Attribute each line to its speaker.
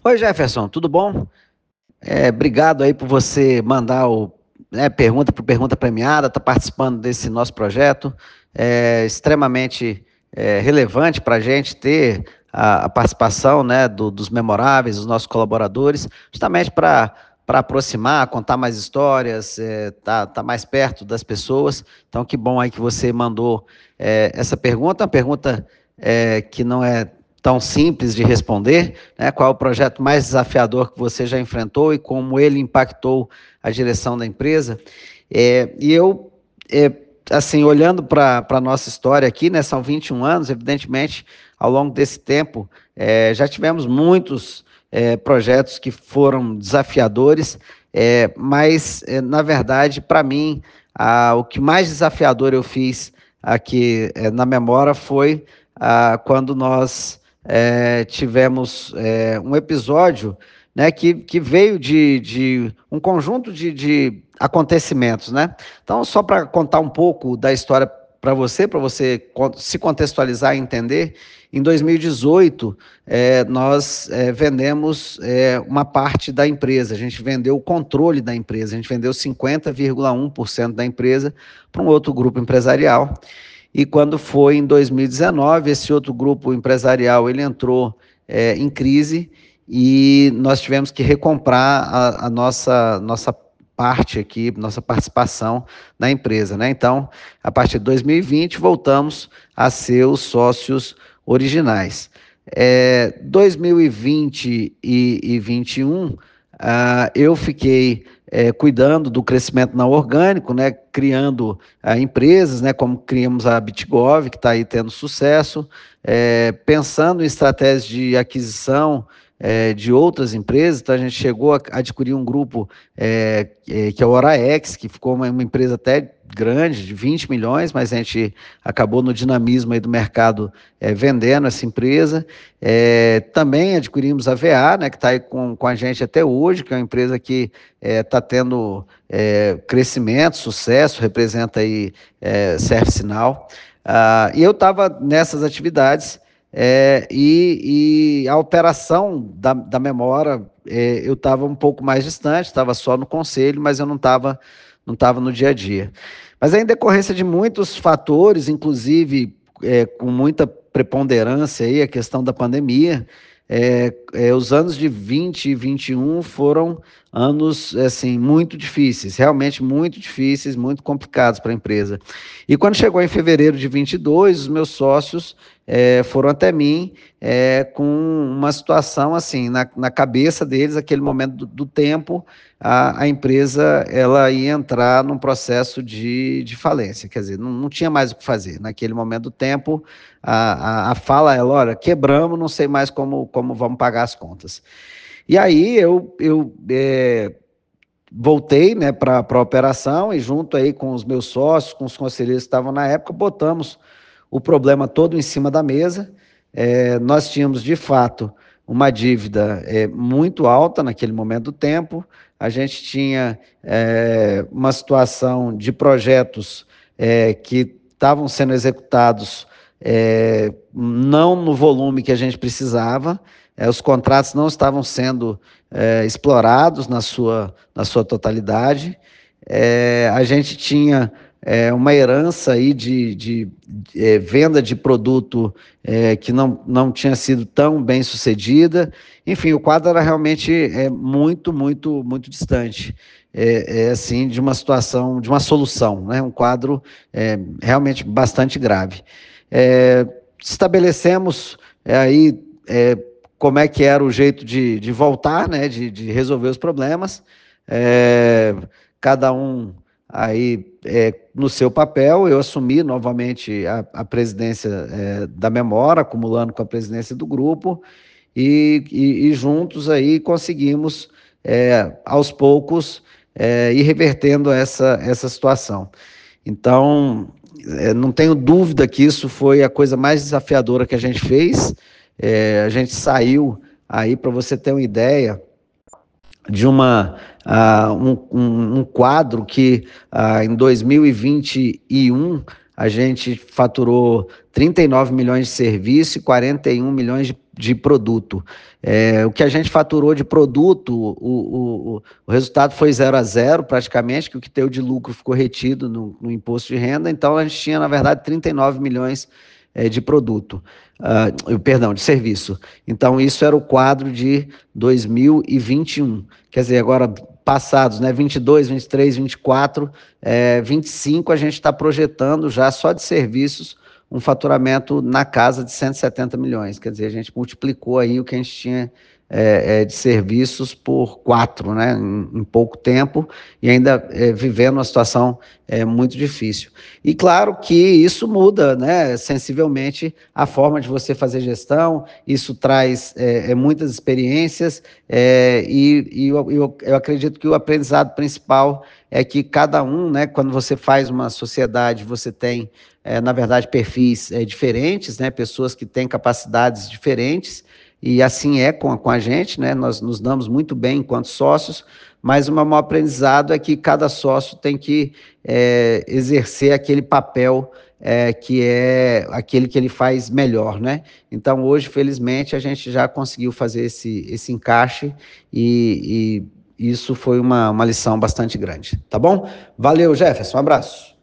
Speaker 1: Oi, Jefferson, tudo bom? Obrigado aí por você mandar pergunta por pergunta premiada, tá participando desse nosso projeto. É extremamente relevante para a gente ter a participação, né, dos memoráveis, dos nossos colaboradores, justamente para aproximar, contar mais histórias, tá mais perto das pessoas. Então, que bom aí que você mandou essa pergunta, uma pergunta que não é tão simples de responder, né? Qual é o projeto mais desafiador que você já enfrentou e como ele impactou a direção da empresa? E eu, é, assim, olhando para a nossa história aqui, né, são 21 anos, evidentemente, ao longo desse tempo, já tivemos muitos projetos que foram desafiadores, mas, na verdade, para mim, o que mais desafiador eu fiz aqui na memória foi quando nós tivemos um episódio, né, que veio de um conjunto de acontecimentos, né? Então, só para contar um pouco da história para você se contextualizar e entender, em 2018, nós vendemos uma parte da empresa, a gente vendeu o controle da empresa, a gente vendeu 50,1% da empresa para um outro grupo empresarial. E quando foi em 2019, esse outro grupo empresarial ele entrou em crise e nós tivemos que recomprar a nossa parte aqui, nossa participação na empresa, né? Então, a partir de 2020, voltamos a ser os sócios originais. 2020 e 2021, eu fiquei cuidando do crescimento não orgânico, né, criando empresas, né, como criamos a BitGov, que está aí tendo sucesso, pensando em estratégias de aquisição de outras empresas. Então, a gente chegou a adquirir um grupo que é o Oraex, que ficou uma empresa até grande, de 20 milhões, mas a gente acabou no dinamismo aí do mercado vendendo essa empresa. Também adquirimos a VA, né, que está aí com a gente até hoje, que é uma empresa que está tendo crescimento, sucesso, representa aí ServiceNow. E eu estava nessas atividades e a operação da memória, eu estava um pouco mais distante, estava só no conselho, mas eu não tava no dia a dia. Mas em decorrência de muitos fatores, inclusive com muita preponderância aí a questão da pandemia, os anos de 20 e 21 foram anos assim muito difíceis, realmente muito difíceis, muito complicados para a empresa. E quando chegou em fevereiro de 22, os meus sócios foram até mim com uma situação assim na cabeça deles, aquele momento do tempo, a empresa ela ia entrar num processo de falência, quer dizer, não tinha mais o que fazer. Naquele momento do tempo, a fala é, olha, quebramos, não sei mais como vamos pagar as contas. E aí eu voltei, né, para a operação e junto aí com os meus sócios, com os conselheiros que estavam na época, botamos o problema todo em cima da mesa. Nós tínhamos, de fato, uma dívida muito alta naquele momento do tempo. A gente tinha uma situação de projetos que estavam sendo executados não no volume que a gente precisava, os contratos não estavam sendo explorados na sua totalidade. A gente tinha uma herança aí de venda de produto que não tinha sido tão bem sucedida. Enfim, o quadro era realmente muito, muito, muito distante, assim, de uma situação, de uma solução, né? Um quadro realmente bastante grave. Estabelecemos aí como é que era o jeito de voltar, né, de resolver os problemas, cada um aí no seu papel. Eu assumi novamente a presidência da memória, acumulando com a presidência do grupo, e juntos aí conseguimos, aos poucos, ir revertendo essa situação. Então, não tenho dúvida que isso foi a coisa mais desafiadora que a gente fez. A gente saiu aí, para você ter uma ideia, de um quadro que em 2021 a gente faturou 39 milhões de serviço e 41 milhões de produto. O que a gente faturou de produto, o resultado foi 0 a 0 praticamente, que o que deu de lucro ficou retido no imposto de renda, então a gente tinha, na verdade, 39 milhões de produto, perdão, de serviço. Então, isso era o quadro de 2021. Quer dizer, agora passados, né, 22, 23, 24, 25, a gente está projetando já só de serviços um faturamento na casa de 170 milhões. Quer dizer, a gente multiplicou aí o que a gente tinha de serviços por 4, né, em pouco tempo, e ainda vivendo uma situação muito difícil. E claro que isso muda, né, sensivelmente a forma de você fazer gestão, isso traz muitas experiências, e eu acredito que o aprendizado principal é que cada um, né, quando você faz uma sociedade, você tem, na verdade, perfis diferentes, né, pessoas que têm capacidades diferentes, e assim é com a gente, né, nós nos damos muito bem enquanto sócios, mas o maior aprendizado é que cada sócio tem que exercer aquele papel que é aquele que ele faz melhor, né? Então, hoje, felizmente, a gente já conseguiu fazer esse encaixe e isso foi uma lição bastante grande, tá bom? Valeu, Jefferson, um abraço.